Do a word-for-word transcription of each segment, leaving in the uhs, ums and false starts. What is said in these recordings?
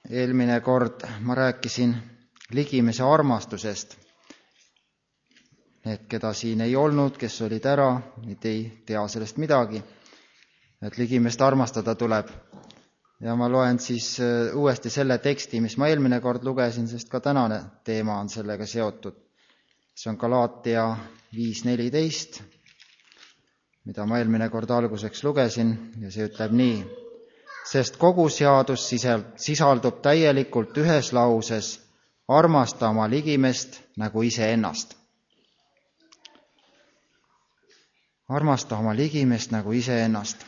Eelmine kord ma rääkisin ligimese armastusest. Need, keda siin ei olnud, kes olid ära, need ei tea sellest midagi, et ligimest armastada tuleb. Ja ma loen siis uuesti selle teksti, mis ma eelmine kord lugesin, sest ka tänane teema on sellega seotud. See on Galaatia viis neliteist, mida ma eelmine kord alguseks lugesin, ja see ütleb nii. Sest kogu seadus sisaldub täielikult ühes lauses: armasta oma ligimest nagu iseennast. Armasta oma ligimest nagu iseennast.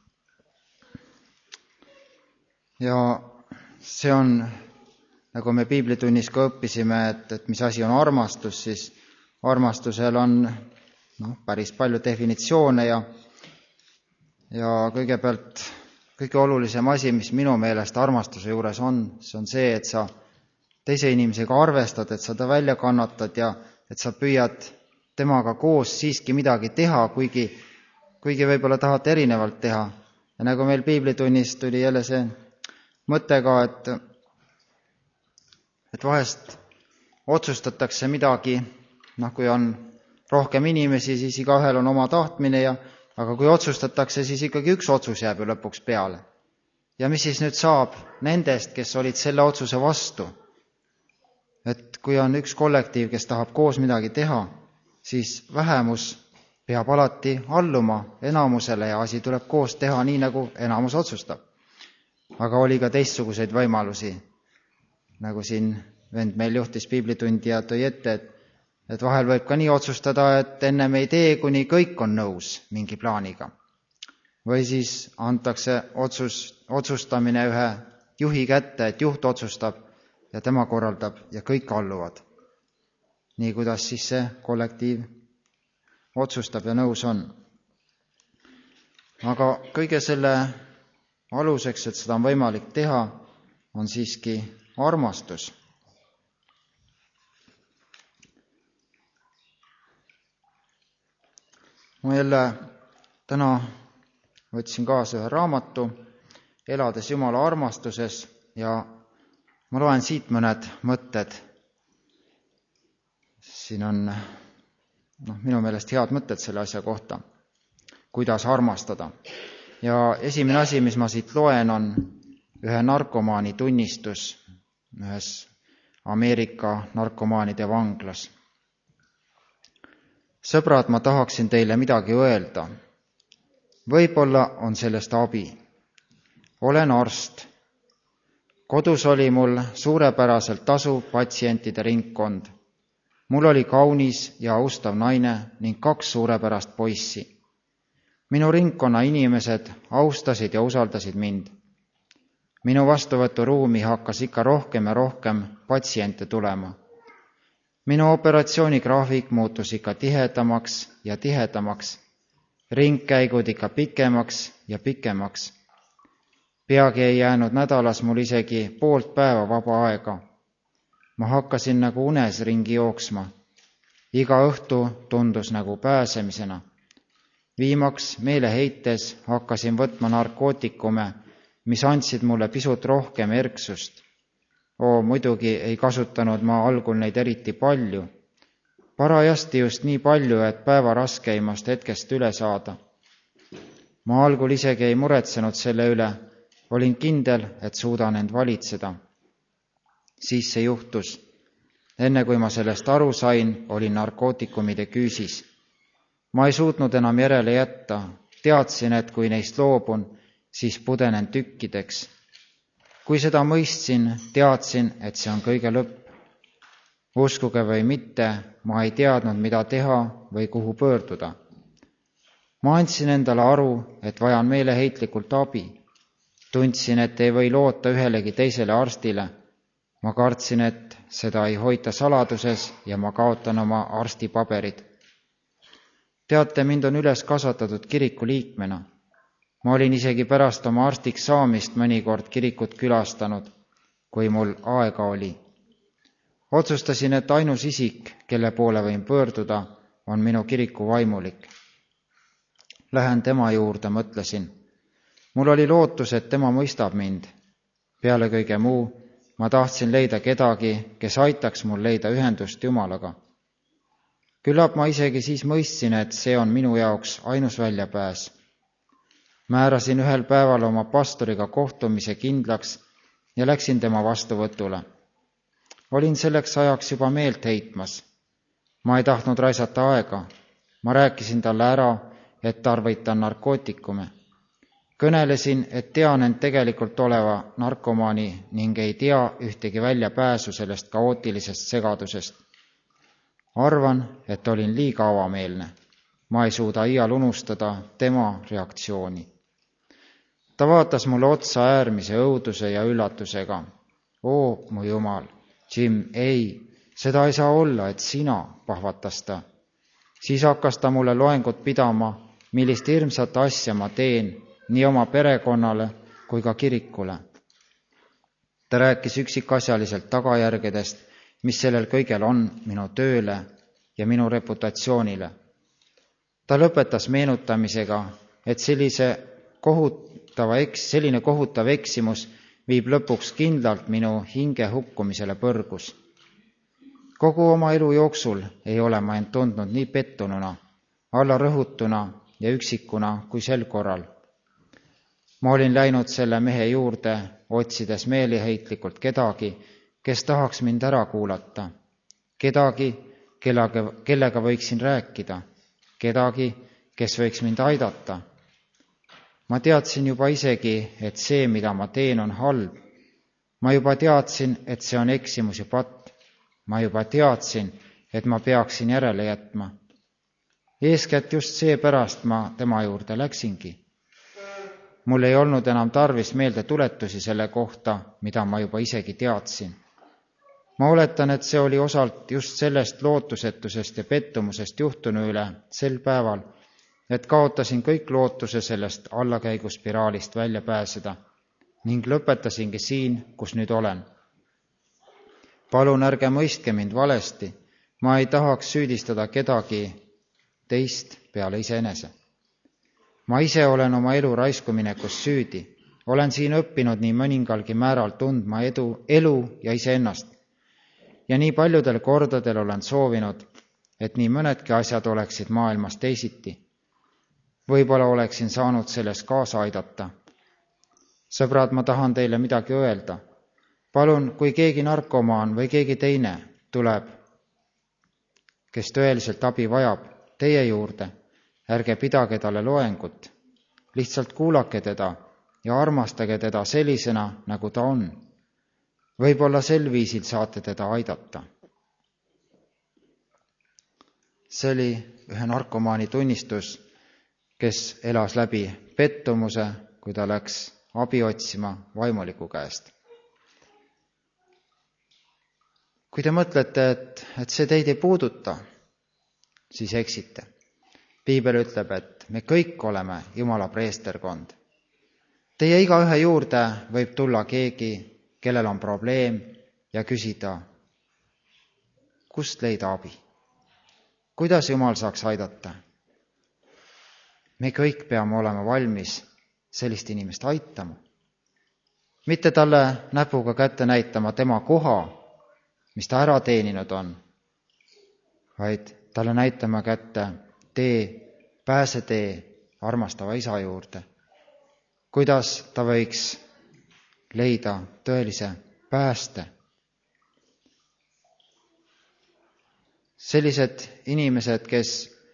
Ja see on, nagu me piiblitunnis ka õppisime, et, et mis asi on armastus, siis armastusel on no, päris palju definitsioone ja, ja kõigepealt kõige olulisem asi, mis minu meelest armastuse juures on, see on see, et sa teise inimesega arvestad, et sa ta välja kannatad ja et sa püüad temaga koos siiski midagi teha, kuigi, kuigi võib-olla tahad erinevalt teha. Ja nagu meil piiblitunnis tuli jälle see mõte ka, et, et vahest otsustatakse midagi, noh, kui on rohkem inimesi, siis igaühel on oma tahtmine ja aga kui otsustatakse, siis ikkagi üks otsus jääb ju lõpuks peale. Ja mis siis nüüd saab nendest, kes olid selle otsuse vastu? Et kui on üks kollektiiv, kes tahab koos midagi teha, siis vähemus peab alati alluma enamusele ja asi tuleb koos teha nii, nagu enamus otsustab. Aga oli ka teistsuguseid võimalusi, nagu siin vend meil juhtis piiblitundi ja tõi ette, et et vahel võib ka nii otsustada, et ennem ei tee, kuni kõik on nõus mingi plaaniga. Või siis antakse otsus, otsustamine ühe juhi kätte, et juht otsustab ja tema korraldab ja kõik alluvad. Nii kuidas siis see kollektiiv otsustab ja nõus on. Aga kõige selle aluseks, et seda on võimalik teha, on siiski armastus. Ma jälle täna võtsin kaasa ühe raamatu Elades Jumala armastuses ja ma loen siit mõned mõtted. Siin on noh, minu meelest head mõtted selle asja kohta, kuidas armastada. Ja esimene asi, mis ma siit loen, on ühe narkomaani tunnistus ühes Ameerika narkomaanide vanglas. Sõbrad, ma tahaksin teile midagi öelda. Võib-olla on sellest abi. Olen arst. Kodus oli mul suurepäraselt tasuv patsientide ringkond. Mul oli kaunis ja austav naine ning kaks suurepärast poissi. Minu ringkonna inimesed austasid ja usaldasid mind. Minu vastuvõturuumi hakkas ikka rohkem ja rohkem patsiente tulema. Minu operatsioonigraafik muutus ikka tihedamaks ja tihedamaks, ringkäigud ikka pikemaks ja pikemaks. Peagi ei jäänud nädalas mul isegi poolt päeva vaba aega. Ma hakkasin nagu unes ringi jooksma. Iga õhtu tundus nagu pääsemisena. Viimaks meeleheites hakkasin võtma narkootikume, mis andsid mulle pisut rohkem erksust. Oo, muidugi ei kasutanud ma algul neid eriti palju. Parajasti just nii palju, et päeva raskeimast hetkest üle saada. Ma algul isegi ei muretsenud selle üle. Olin kindel, et suudan end valitseda. Siis see juhtus. Enne kui ma sellest aru sain, olin narkootikumide küüsis. Ma ei suutnud enam järele jätta. Teadsin, et kui neist loobun, siis pudenen tükkideks. Kui seda mõistsin, teadsin, et see on kõige lõpp. Uskuge või mitte, ma ei teadnud, mida teha või kuhu pöörduda. Ma andsin endale aru, et vajan meeleheitlikult abi. Tundsin, et ei või loota ühelegi teisele arstile. Ma kartsin, et seda ei hoita saladuses ja ma kaotan oma arstipaberid. Teate, mind on üles kasvatatud kiriku liikmena. Ma olin isegi pärast oma arstiks saamist mõnikord kirikut külastanud, kui mul aega oli. Otsustasin, et ainus isik, kelle poole võin pöörduda, on minu kiriku vaimulik. Lähen tema juurde, mõtlesin. Mul oli lootus, et tema mõistab mind. Peale kõige muu ma tahtsin leida kedagi, kes aitaks mul leida ühendust Jumalaga. Küllap ma isegi siis mõistsin, et see on minu jaoks ainus väljapääs. Määrasin ühel päeval oma pastoriga kohtumise kindlaks ja läksin tema vastuvõtule. Olin selleks ajaks juba meelt heitmas. Ma ei tahtnud raisata aega. Ma rääkisin talle ära, et tarvitan narkootikume. Kõnelesin, et tean end tegelikult oleva narkomaani ning ei tea ühtegi väljapääsu sellest kaootilisest segadusest. Arvan, et olin liiga avameelne. Ma ei suuda iial unustada tema reaktsiooni. Ta vaatas mulle otsa äärmise õuduse ja üllatusega. Oo, mu Jumal, Jim, ei, seda ei saa olla, et sina, pahvatas ta. Siis hakkas ta mulle loengut pidama, millist hirmsat asja ma teen nii oma perekonnale kui ka kirikule. Ta rääkis üksikasjaliselt tagajärgedest, mis sellel kõigel on minu tööle ja minu reputatsioonile. Ta lõpetas meenutamisega, et sellise kohutava eks, selline kohutav eksimus viib lõpuks kindlalt minu hinge hukkumisele põrgus. Kogu oma elu jooksul ei ole ma end tundnud nii pettununa, allarõhutuna ja üksikuna kui sel korral. Ma olin läinud selle mehe juurde, otsides meeliheitlikult kedagi, kes tahaks mind ära kuulata, kedagi, kellega, kellega võiksin rääkida, kedagi, kes võiks mind aidata. Ma teadsin juba isegi, et see, mida ma teen, on halb. Ma juba teadsin, et see on eksimus ja patt. Ma juba teadsin, et ma peaksin järele jätma. Eeskätt just seepärast ma tema juurde läksingi. Mul ei olnud enam tarvis meelde tuletusi selle kohta, mida ma juba isegi teadsin. Ma oletan, et see oli osalt just sellest lootusetusest ja pettumusest juhtunu üle sel päeval, et kaotasin kõik lootuse sellest allakäiguspiraalist välja pääseda ning lõpetasingi siin, kus nüüd olen. Palun ärge mõistke mind valesti, ma ei tahaks süüdistada kedagi teist peale iseenese. Ma ise olen oma elu raiskuminekus süüdi, olen siin õppinud nii mõningalgi määral tundma edu, elu ja iseennast. Ja nii paljudel kordadel olen soovinud, et nii mõnedki asjad oleksid maailmas teisiti. Võib-olla oleksin saanud selles kaasa aidata. Sõbrad, ma tahan teile midagi öelda. Palun, kui keegi narkomaan või keegi teine tuleb, kes tõeliselt abi vajab, teie juurde, ärge pidage talle loengut. Lihtsalt kuulake teda ja armastage teda sellisena, nagu ta on. Võib-olla sel viisil saate teda aidata. See oli ühe narkomaani tunnistus, kes elas läbi pettumuse, kui ta läks abi otsima vaimuliku käest. Kui te mõtlete, et, et see teid ei puuduta, siis eksite. Piibel ütleb, et me kõik oleme Jumala preesterkond. Teie igaühe juurde võib tulla keegi, kellel on probleem ja küsida, kust leida abi? Kuidas Jumal saaks aidata? Me kõik peame olema valmis sellist inimest aitama. Mitte talle näpuga kätte näitama tema koha, mis ta ära teeninud on, vaid talle näitama kätte tee, pääsetee armastava isa juurde. Kuidas ta võiks leida tõelise pääste. Sellised inimesed, kes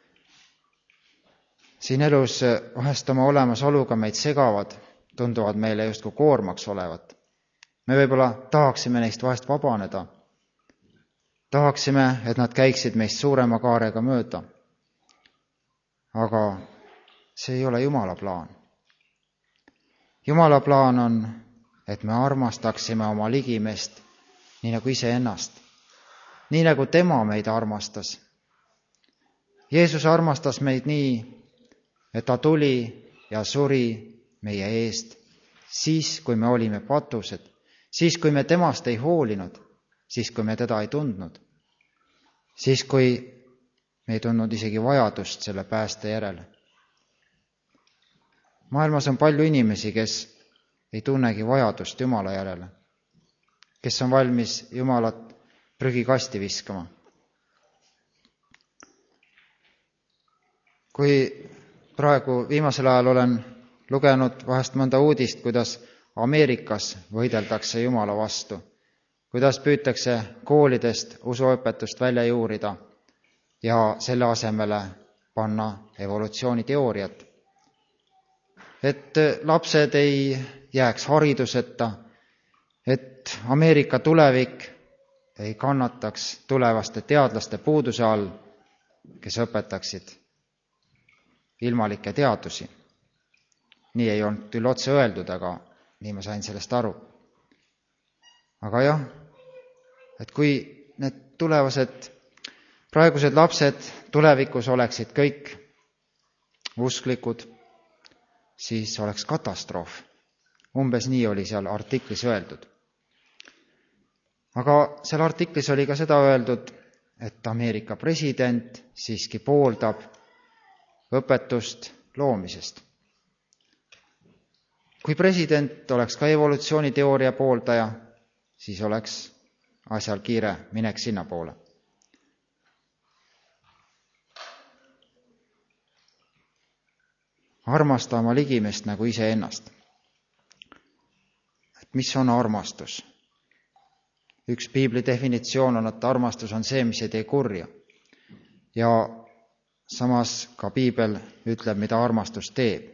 siin elus vahest oma olemasoluga meid segavad, tunduvad meile justkui koormaks olevat. Me võib-olla tahaksime neist vahest vabaneda. Tahaksime, et nad käiksid meist suurema kaarega mööda. Aga see ei ole Jumala plaan. Jumala plaan on, et me armastaksime oma ligimest nii nagu iseennast. Nii nagu tema meid armastas. Jeesus armastas meid nii, et ta tuli ja suri meie eest, siis kui me olime patused, siis kui me temast ei hoolinud, siis kui me teda ei tundnud, siis kui me ei tundnud isegi vajadust selle pääste järele. Maailmas on palju inimesi, kes ei tunnegi vajadust Jumala järele. kes on valmis Jumalat prügikasti viskama. Kui praegu viimasel ajal olen lugenud vahest mõnda uudist, kuidas Ameerikas võideldakse Jumala vastu, kuidas püütakse koolidest usuõpetust välja juurida ja selle asemele panna evolutsiooniteooriat. Et lapsed ei jääks hariduseta, et Ameerika tulevik ei kannataks tulevaste teadlaste puuduse all, kes õpetaksid ilmalikke teadusi. Nii ei olnud küll otse öeldud, aga nii ma sain sellest aru. Aga jah, et kui need tulevased, praegused lapsed tulevikus oleksid kõik usklikud, siis oleks katastroof. Umbes nii oli seal artiklis öeldud. Aga seal artiklis oli ka seda öeldud, et Ameerika president siiski pooldab õpetust loomisest. Kui president oleks ka evolutsiooniteooria pooldaja, siis oleks asjal kiire minek sinna poole. Armasta oma ligimest nagu iseennast. Et mis on armastus? Üks piibli definitsioon on, et armastus on see, mis ei tee kurja. Ja samas ka piibel ütleb, mida armastus teeb.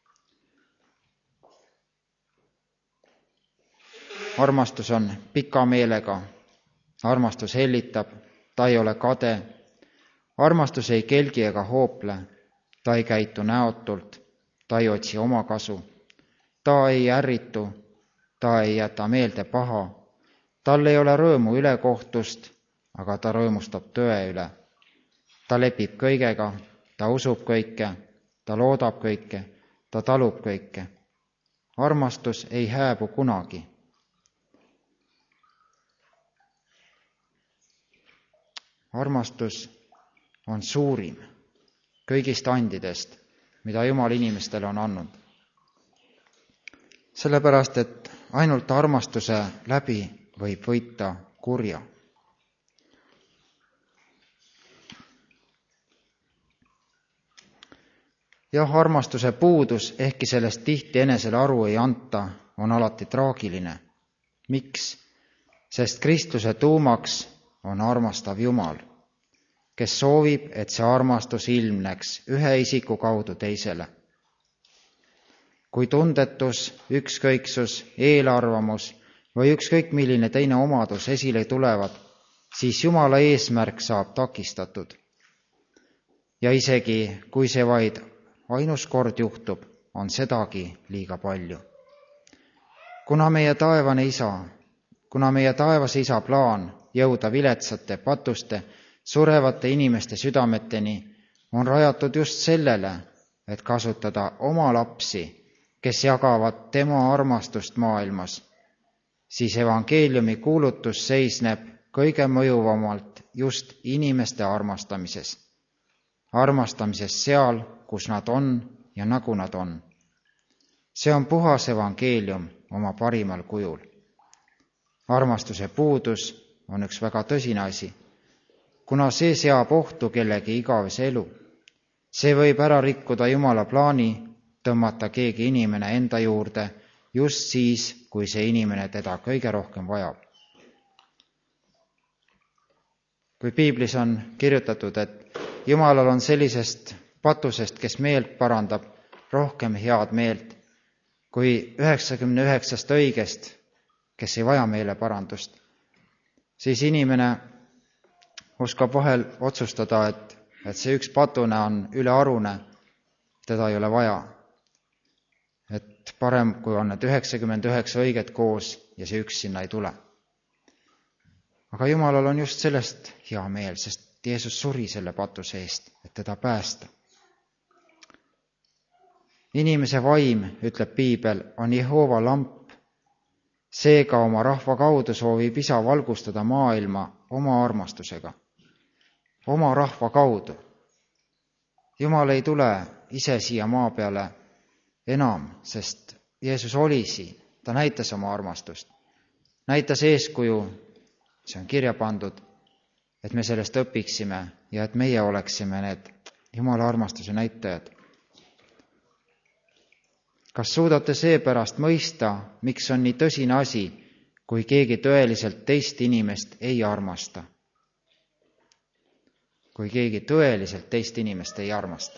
Armastus on pika meelega, armastus hellitab, ta ei ole kade, armastus ei kelgi ega hoople, ta ei käitu näotult, ta ei otsi oma kasu, ta ei ärritu, ta ei jäta meelde paha, tal ei ole rõõmu ülekohtust, aga ta rõõmustab tõe üle. Ta lepib kõigega, ta usub kõike, ta loodab kõike, ta talub kõike. Armastus ei hääbu kunagi. Armastus on suurim kõigist andidest, mida Jumal inimestele on andnud. Sellepärast, et ainult armastuse läbi võib võita kurja. Jah, armastuse puudus, ehkki sellest tihti enesele aru ei anta, on alati traagiline. Miks? Sest kristluse tuumaks on armastav Jumal, kes soovib, et see armastus ilmneks ühe isiku kaudu teisele. Kui tundetus, ükskõiksus, eelarvamus või ükskõik milline teine omadus esile tulevad, siis Jumala eesmärk saab takistatud. Ja isegi kui see vaid ainus kord juhtub, on sedagi liiga palju. Kuna meie taevane isa, kuna meie taevase isa plaan jõuda viletsate, patuste, surevate inimeste südameteni on rajatud just sellele, et kasutada oma lapsi, kes jagavad tema armastust maailmas, siis evangeeliumi kuulutus seisneb kõige mõjuvamalt just inimeste armastamises. Armastamises seal, kus nad on ja nagu nad on. See on puhas evangeelium oma parimal kujul. Armastuse puudus on üks väga tõsine asi, kuna see seab ohtu kellegi igavese elu. See võib ära rikkuda Jumala plaani tõmmata keegi inimene enda juurde just siis, kui see inimene teda kõige rohkem vajab. Kui piiblis on kirjutatud, et Jumalal on sellisest patusest, kes meelt parandab, rohkem head meelt, kui üheksakümne üheksast õigest, kes ei vaja meele parandust, siis inimene oskab vahel otsustada, et, et see üks patune on ülearune, teda ei ole vaja. Et parem, kui on need üheksakümmend üheksa õiget koos ja see üks sinna ei tule. Aga Jumalal on just sellest hea meel, sest Jeesus suri selle patuse eest, et teda päästa. Inimese vaim, ütleb piibel, on Jehova lamp. Seega oma rahva kaudu soovib isa valgustada maailma oma armastusega. Oma rahva kaudu. Jumal ei tule ise siia maa peale enam, sest Jeesus oli siin, ta näitas oma armastust. näitas eeskuju, see on kirja pandud, et me sellest õpiksime ja et meie oleksime need Jumala armastuse näitajad. Kas suudate seepärast mõista, miks on nii tõsine asi, kui keegi tõeliselt teist inimest ei armasta? Kui keegi tõeliselt teist inimest ei armasta.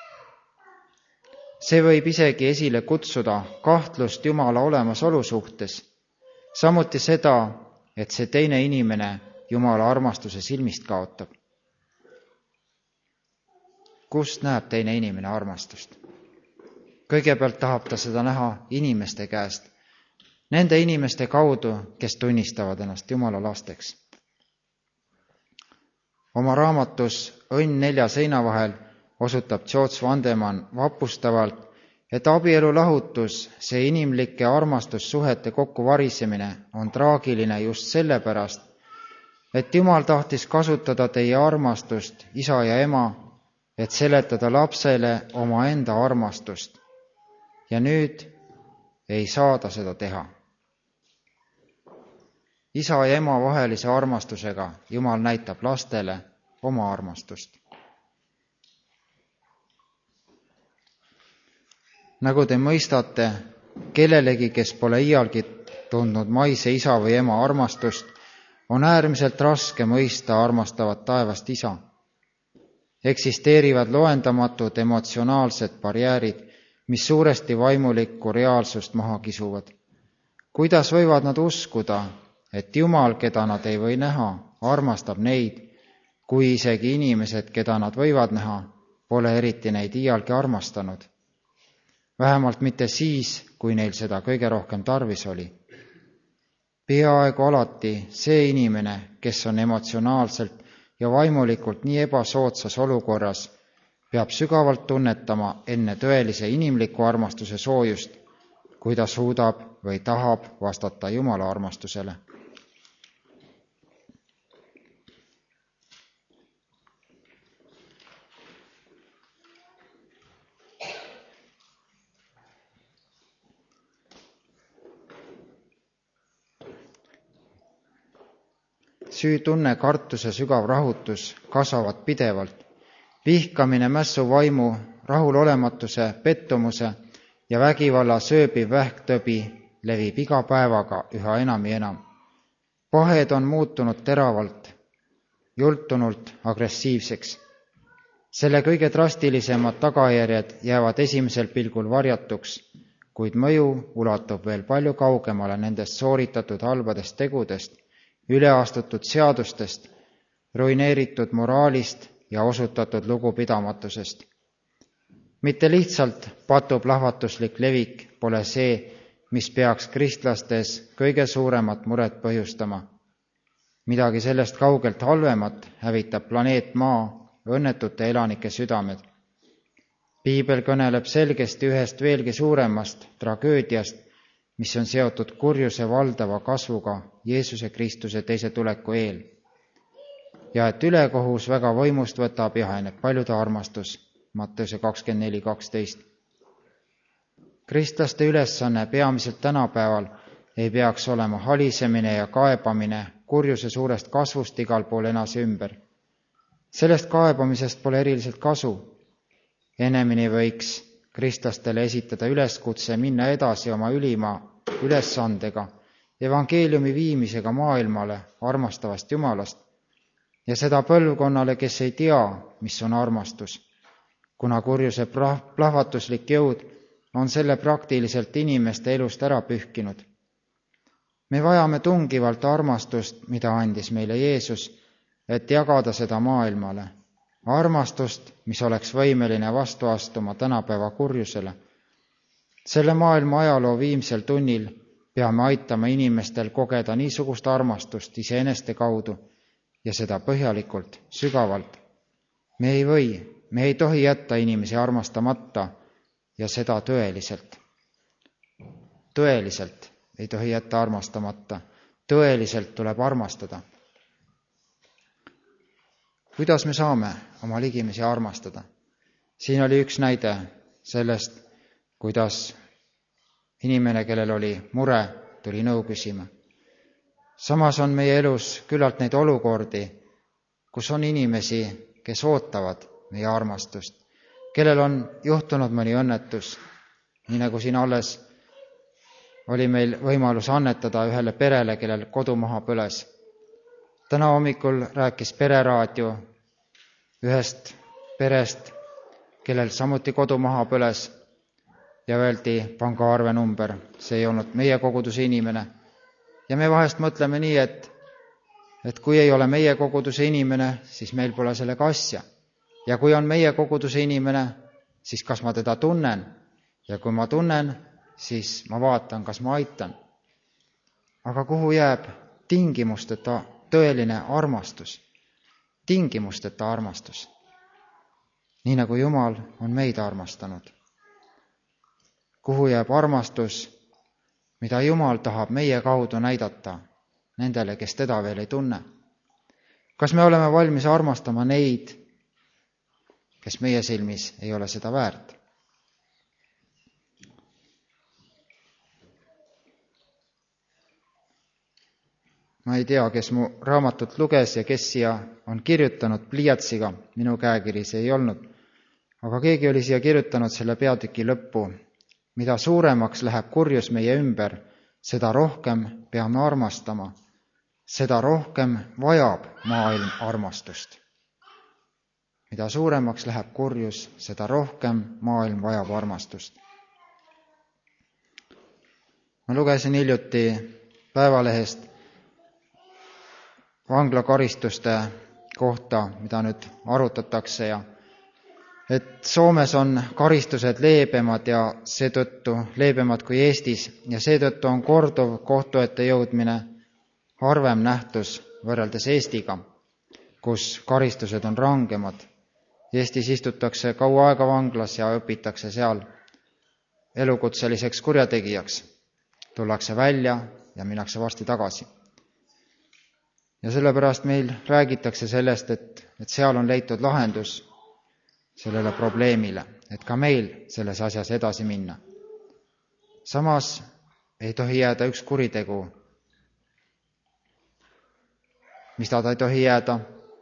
See võib isegi esile kutsuda kahtlust Jumala olemasolu suhtes, samuti seda, et see teine inimene Jumala armastuse silmist kaotab. Kust näeb teine inimene armastust? Kõigepealt tahab ta seda näha inimeste käest, nende inimeste kaudu, kes tunnistavad ennast Jumala lasteks. Oma raamatus Õnn nelja seina vahel osutab George Vandemann vapustavalt, et abielu lahutus, see inimlike armastussuhete kokkuvarisemine on traagiline just sellepärast, et Jumal tahtis kasutada teie armastust, isa ja ema, et seletada lapsele omaenda armastust. Ja nüüd ei saa ta seda teha. Isa ja ema vahelise armastusega Jumal näitab lastele oma armastust. Nagu te mõistate, kellelegi, kes pole iialgi tundnud maise isa või ema armastust, on äärmiselt raske mõista armastavat taevast isa. Eksisteerivad loendamatud emotsionaalsed barjäärid, mis suuresti vaimulikku reaalsust maha kisuvad. Kuidas võivad nad uskuda, et Jumal, keda nad ei või näha, armastab neid, kui isegi inimesed, keda nad võivad näha, pole eriti neid iialgi armastanud? Vähemalt mitte siis, kui neil seda kõige rohkem tarvis oli. Peaaegu alati see inimene, kes on emotsionaalselt ja vaimulikult nii ebasoodsas olukorras, peab sügavalt tunnetama enne tõelise inimliku armastuse soojust, kui ta suudab või tahab vastata Jumala armastusele. Süütunne, kartuse sügav rahutus kasvavad pidevalt. Vihkamine, mässu vaimu, rahulolematuse, pettumuse ja vägivalla sööbiv vähktõbi levib iga päevaga üha enam ja enam. Pahed on muutunud teravalt, jultunult agressiivseks. Selle kõige drastilisemad tagajärjed jäävad esimesel pilgul varjatuks, kuid mõju ulatub veel palju kaugemale nendest sooritatud halbadest tegudest, üleastutud seadustest, ruineeritud moraalist ja osutatud lugupidamatusest. Mitte lihtsalt patuplahvatuslik levik pole see, mis peaks kristlastes kõige suuremat muret põhjustama. Midagi sellest kaugelt halvemat hävitab planeet Maa õnnetute elanike südamed. Piibel kõneleb selgesti ühest veelgi suuremast tragöödiast, mis on seotud kurjuse valdava kasvuga Jeesuse Kristuse teise tuleku eel. Ja et ülekohus väga võimust võtab, jaheneb paljude armastus, Matteuse kakskümmend neli kaksteist. Kristlaste ülesanne peamiselt tänapäeval ei peaks olema halisemine ja kaebamine kurjuse suurest kasvust igal pool enase ümber. Sellest kaebamisest pole eriliselt kasu. Enemini võiks kristlastele esitada üleskutse minna edasi oma ülima ülesandega, evangeeliumi viimisega maailmale armastavast Jumalast ja seda põlvkonnale, kes ei tea, mis on armastus, kuna kurjuse plahvatuslik jõud on selle praktiliselt inimeste elust ära pühkinud. Me vajame tungivalt armastust, mida andis meile Jeesus, et jagada seda maailmale. Armastust, mis oleks võimeline vastu astuma tänapäeva kurjusele. Selle maailma ajaloo viimsel tunnil peame aitama inimestel kogeda niisugust armastust iseeneste kaudu ja seda põhjalikult, sügavalt. Me ei või, me ei tohi jätta inimesi armastamata ja seda tõeliselt. Tõeliselt ei tohi jätta armastamata. Tõeliselt tuleb armastada. Kuidas me saame oma ligimesi armastada? Siin oli üks näide sellest, kuidas inimene, kellel oli mure, tuli nõu küsima. Samas on meie elus küllalt neid olukordi, kus on inimesi, kes ootavad meie armastust, kellel on juhtunud mõni õnnetus, nii nagu siin alles oli meil võimalus annetada ühele perele, kellel kodu maha põles. Täna hommikul rääkis pereraadio ühest perest, kellel samuti kodu maha põles ja öeldi pangaarve number, see ei olnud meie koguduse inimene. Ja me vahest mõtleme nii, et, et kui ei ole meie koguduse inimene, siis meil pole sellega asja. Ja kui on meie koguduse inimene, siis kas ma teda tunnen? Ja kui ma tunnen, siis ma vaatan, kas ma aitan. Aga kuhu jääb tingimusteta tõeline armastus? Tingimusteta armastus. Nii nagu Jumal on meid armastanud. Kuhu jääb armastus, mida Jumal tahab meie kaudu näidata nendele, kes teda veel ei tunne? Kas me oleme valmis armastama neid, kes meie silmis ei ole seda väärt? Ma ei tea, kes mu raamatut luges ja kes siia on kirjutanud pliiatsiga, minu käekiri see ei olnud, aga keegi oli siia kirjutanud selle peatüki lõppu. Mida suuremaks läheb kurjus meie ümber, seda rohkem peame armastama, seda rohkem vajab maailm armastust. Mida suuremaks läheb kurjus, seda rohkem maailm vajab armastust. Ma lugesin hiljuti Päevalehest vanglakaristuste kohta, mida nüüd arutatakse ja et Soomes on karistused leebemad ja seetõttu leebemad kui Eestis ja seetõttu on korduv kohtu ette jõudmine harvem nähtus võrreldes Eestiga, kus karistused on rangemad. Eestis istutakse kaua aega vanglas ja õpitakse seal elukutseliseks kurjategijaks. Tullakse välja ja minnakse varsti tagasi. Ja sellepärast meil räägitakse sellest, et, et seal on leitud lahendus sellele probleemile, et ka meil selles asjas edasi minna. Samas ei tohi jääda üks kuritegu, mis ta ei tohi jääda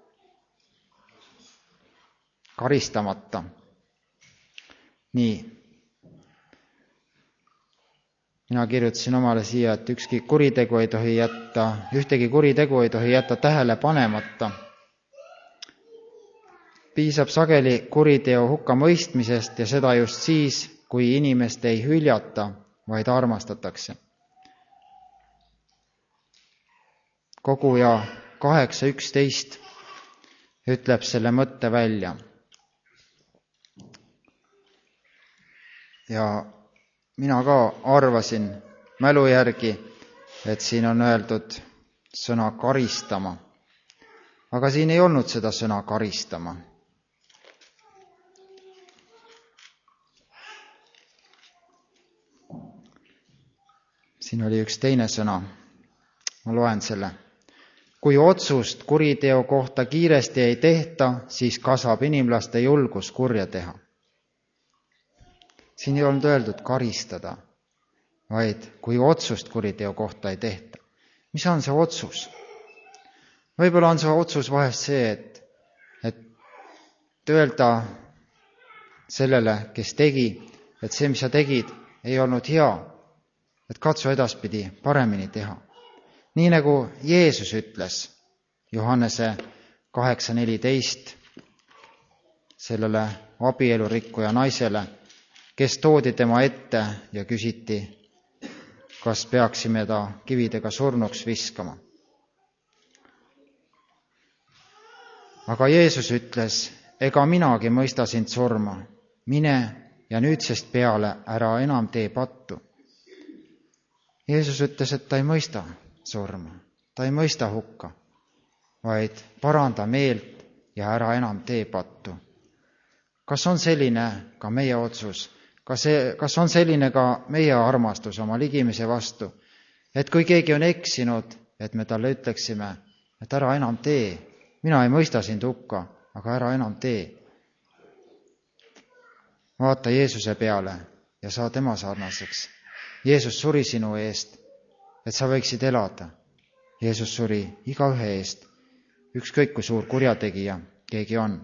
karistamata. Nii. Mina kirjutasin omale siia, et ükski kuritegu ei tohi jätta, ühtegi kuritegu ei tohi jätta tähele panemata. Piisab sageli kuriteo hukka mõistmisest ja seda just siis, kui inimest ei hüljata, vaid armastatakse. Koguja kaheksa üksteist ütleb selle mõtte välja. Ja mina ka arvasin mälu järgi, et siin on öeldud sõna karistama. Aga siin ei olnud seda sõna karistama. Siin oli üks teine sõna. Ma loen selle. Kui otsust kuriteo kohta kiiresti ei tehta, siis kasvab inimlaste julgus kurja teha. Siin ei olnud öeldud karistada, vaid kui otsust kuriteo kohta ei tehta. Mis on see otsus? Võib-olla on see otsus vahest see, et, et öelda sellele, kes tegi, et see, mis sa tegid, ei olnud hea. Et katsu edaspidi paremini teha. Nii nagu Jeesus ütles Johannese kaheksa neliteist sellele abielurikkuja naisele, kes toodi tema ette ja küsiti, kas peaksime ta kividega surnuks viskama. Aga Jeesus ütles, ega minagi mõista sind surma, mine ja nüüdsest peale ära enam tee pattu. Jeesus ütles, et ta ei mõista surma, ta ei mõista hukka, vaid paranda meelt ja ära enam tee pattu. Kas on selline ka meie otsus? Kas, kas on selline ka meie armastus oma ligimise vastu? Et kui keegi on eksinud, et me talle ütleksime, et ära enam tee, mina ei mõista sind hukka, aga ära enam tee. Vaata Jeesuse peale ja saa tema sarnaseks. Jeesus suri sinu eest, et sa võiksid elada. Jeesus suri igaühe eest, ükskõik kui suur kurjategija keegi on.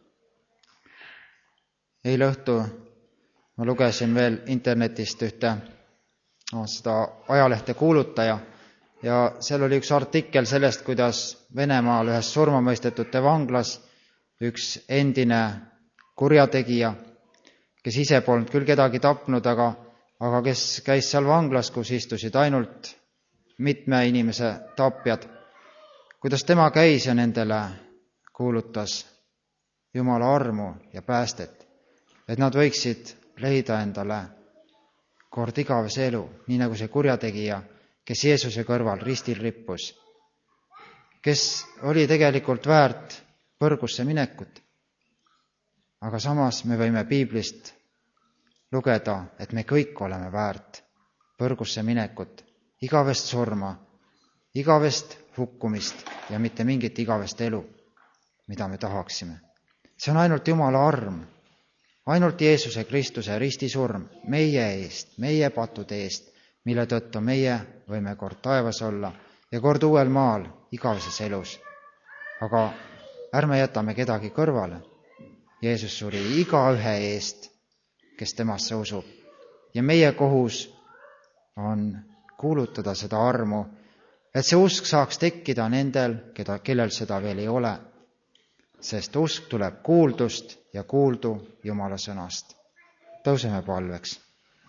Eile õhtu ma lugesin veel internetist ühte no, seda ajalehte Kuulutaja ja seal oli üks artikkel sellest, kuidas Venemaal ühes surmamõistetute vanglas üks endine kurjategija, kes ise polnud küll kedagi tapnud, aga, aga kes käis seal vanglas, kus istusid ainult mitme inimese tapjad, kuidas tema käis ja nendele kuulutas Jumala armu ja päästet, et nad võiksid leida endale kord igavese elu, nii nagu see kurjategija, kes Jeesuse kõrval ristil rippus, kes oli tegelikult väärt põrgusse minekut. Aga samas me võime piiblist lugeda, et me kõik oleme väärt põrgusse minekut, igavest surma, igavest hukkumist ja mitte mingit igavest elu, mida me tahaksime. See on ainult Jumala arm, ainult Jeesuse Kristuse ristisurm meie eest, meie pattude eest, mille tõttu meie võime kord taevas olla ja kord uuel maal igaveses elus. Aga ärme jätame kedagi kõrvale. Jeesus suri igaühe eest, kes temasse usub. Ja meie kohus on kuulutada seda armu, et see usk saaks tekkida nendel, keda, kellel seda veel ei ole. Sest usk tuleb kuuldust ja kuuldu Jumala sõnast. Tõuseme palveks.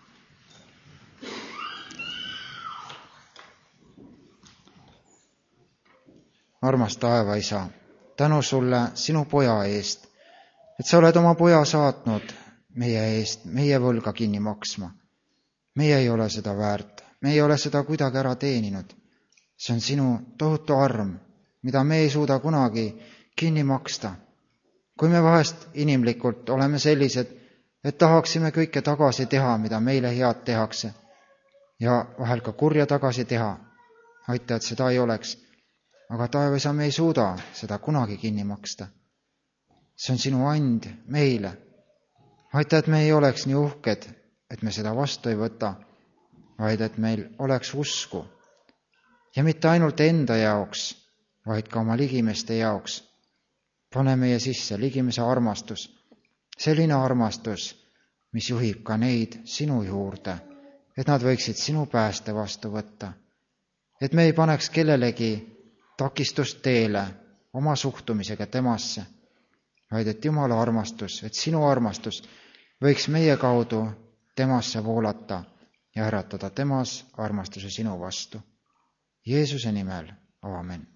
Armas taevaisa, tänu sulle sinu poja eest, et sa oled oma poja saatnud meie eest, meie võlga kinni maksma. Meie ei ole seda väärt, me ei ole seda kuidagi ära teeninud. See on sinu tohutu arm, mida me ei suuda kunagi kinni maksta. Kui me vahest inimlikult oleme sellised, et tahaksime kõike tagasi teha, mida meile head tehakse, ja vahel ka kurja tagasi teha, aita, et seda ei oleks. Aga taevaisa, me ei suuda seda kunagi kinni maksta. See on sinu and meile. Aita, et me ei oleks nii uhked, et me seda vastu ei võta, vaid et meil oleks usku. Ja mitte ainult enda jaoks, vaid ka oma ligimeste jaoks. Pane meie sisse ligimese armastus. Selline armastus, mis juhib ka neid sinu juurde, et nad võiksid sinu pääste vastu võtta. Et me ei paneks kellelegi takistust teele oma suhtumisega temasse, vaid et Jumala armastus, et sinu armastus võiks meie kaudu temasse voolata ja äratada temas armastuse sinu vastu. Jeesuse nimel, aamen.